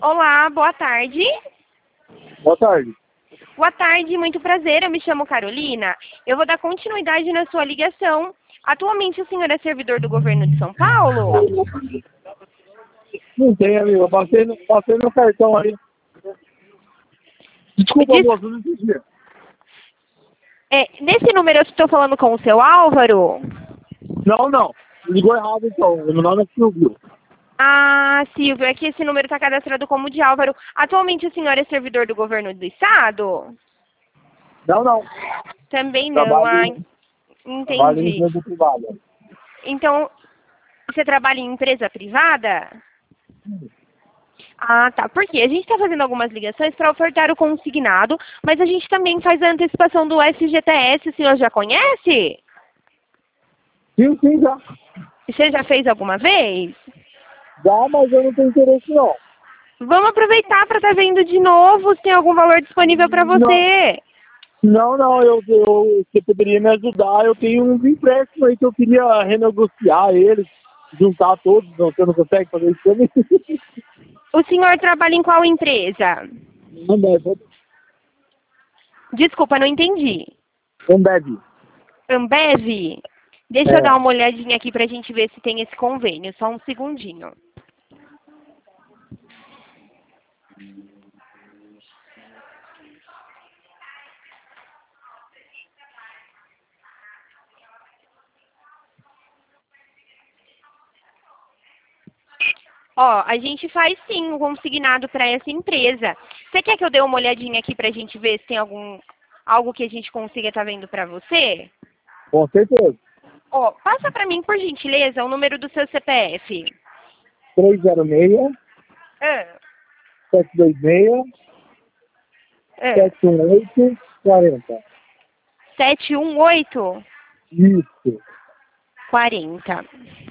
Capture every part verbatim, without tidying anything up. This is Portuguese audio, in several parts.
Olá, boa tarde. Boa tarde. Boa tarde, muito prazer. Eu me chamo Carolina. Eu vou dar continuidade na sua ligação. Atualmente o senhor é servidor do governo de São Paulo? Não tem, amigo. Eu passei no, passei no cartão aí. Desculpa, Diz- moço, não entendi. É, nesse número eu estou falando com o seu Álvaro? Não, não. Ligou errado, então. Meu nome é Silvio. Ah, Silvio, é que esse número está cadastrado como de Álvaro. Atualmente o senhor é servidor do governo do estado? Não, não. Também não, ah, Trabalho, trabalho em entendi. empresa privada. Então, você trabalha em empresa privada? Ah, tá. Porque a gente está fazendo algumas ligações para ofertar o consignado, mas a gente também faz a antecipação do F G T S. O senhor já conhece? Sim, sim, já. Você já fez alguma vez? Já, mas eu não tenho interesse, não. Vamos aproveitar para estar vendo de novo se tem algum valor disponível para Não, você. não, não. Eu, eu, você poderia me ajudar. Eu tenho uns empréstimos aí que eu queria renegociar eles, juntar todos. Não, você não consegue fazer isso pra mim? O senhor trabalha em qual empresa? Não deve. Desculpa, não entendi. Não deve. Ambev? Deixa eu dar É. uma olhadinha aqui para a gente ver se tem esse convênio. Só um segundinho. Ó, a gente faz sim um consignado para essa empresa. Você quer que eu dê uma olhadinha aqui para a gente ver se tem algum algo que a gente consiga estar vendo para você? Com certeza. Ó, passa para mim, por gentileza, o número do seu C P F. três zero seis, Ah, sete dois seis, ah. sete um oito, quarenta. sete um oito, Isso. quarenta.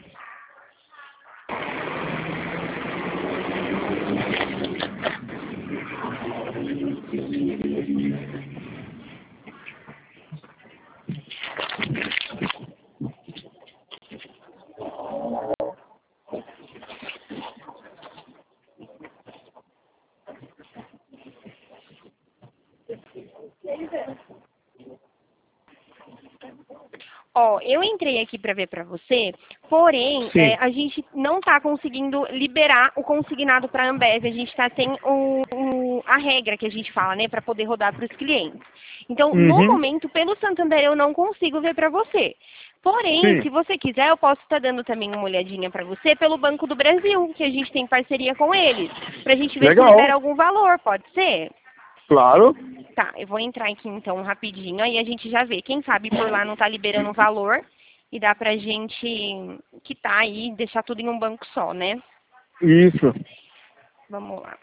Ó, eu entrei aqui para ver para você, porém, é, Sim. a gente não está conseguindo liberar o consignado para a Ambev. A gente está sem o, o- a regra que a gente fala, né, para poder rodar para os clientes. Então, no Uhum. momento, pelo Santander, eu não consigo ver para você. Porém, Sim. se você quiser, eu posso estar dando também uma olhadinha para você pelo Banco do Brasil, que a gente tem parceria com eles, para a gente ver se Legal. libera algum valor, pode ser? Claro. Tá, eu vou entrar aqui então rapidinho, aí a gente já vê. Quem sabe por lá não tá liberando o valor e dá pra gente quitar aí, deixar tudo em um banco só, né? Isso. Vamos lá.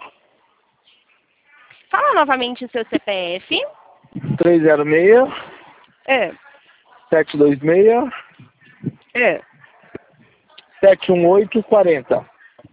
Fala novamente o seu C P F. três zero seis, É, sete dois seis, é. sete um oito, quarenta.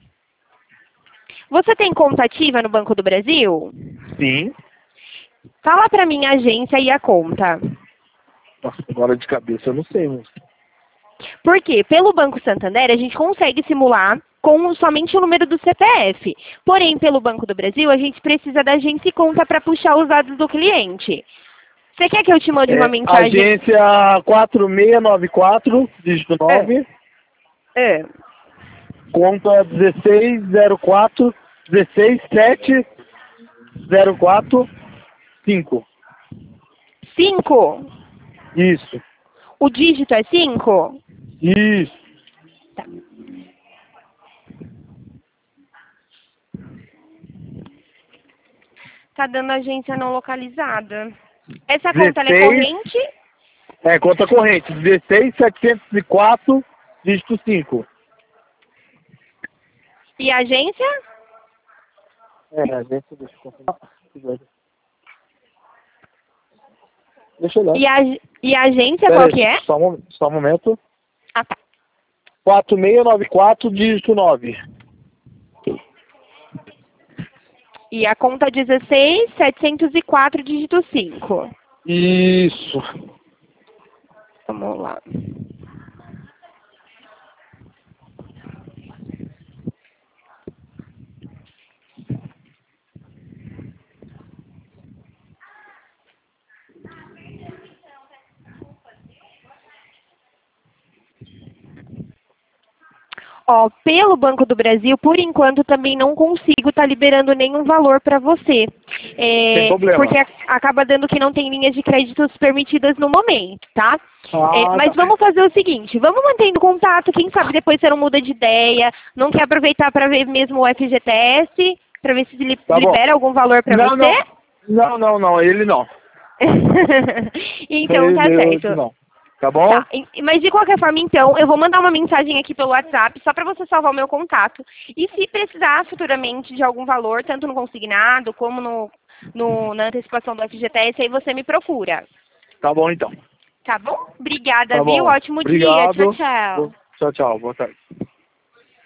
Você tem conta ativa no Banco do Brasil? Sim. Fala pra mim a agência e a conta. Nossa, agora de cabeça eu não sei, moço. Porque pelo Banco Santander a gente consegue simular com somente o número do C P F. Porém, pelo Banco do Brasil, a gente precisa da agência e conta para puxar os dados do cliente. Você quer que eu te mande uma É, mensagem? agência quatro seis nove quatro, dígito É, nove, é. conta dezesseis zero quatro, dezesseis sete zero quatro cinco. Cinco? Isso. O dígito é cinco? Isso. Tá. Tá dando agência não localizada. Essa conta ela é dezesseis, corrente? é, conta corrente, dezesseis setecentos e quatro, dígito cinco. E a agência? É, agência, deixa eu confirmar. Deixa eu olhar. E a, e a agência Pera qual aí, que é? só um, mom- só um momento. Ah, tá. quatro seis nove quatro, dígito nove. E a conta dezesseis setecentos e quatro, dígito cinco. Isso. Vamos lá. Ó, pelo Banco do Brasil, por enquanto, também não consigo estar liberando nenhum valor para você. É, Sem problema. porque a- acaba dando que não tem linhas de créditos permitidas no momento, tá? Ah, É, mas tá. vamos fazer o seguinte, vamos mantendo contato, quem sabe depois você não muda de ideia, não quer aproveitar para ver mesmo o F G T S, para ver se li- Tá bom. libera algum valor para Não, você? não. Não, não, não. Ele não. Então, tá Ele, certo. não. Tá bom? Tá, e- mas de qualquer forma, então, eu vou mandar uma mensagem aqui pelo WhatsApp, só para você salvar o meu contato. E se precisar futuramente de algum valor, tanto no consignado como no, no- na antecipação do F G T S, aí você me procura. Tá bom, então. Tá bom? Obrigada, Tá viu? bom. Ótimo dia. Obrigado. Tchau, tchau. Tchau, tchau. Boa tarde.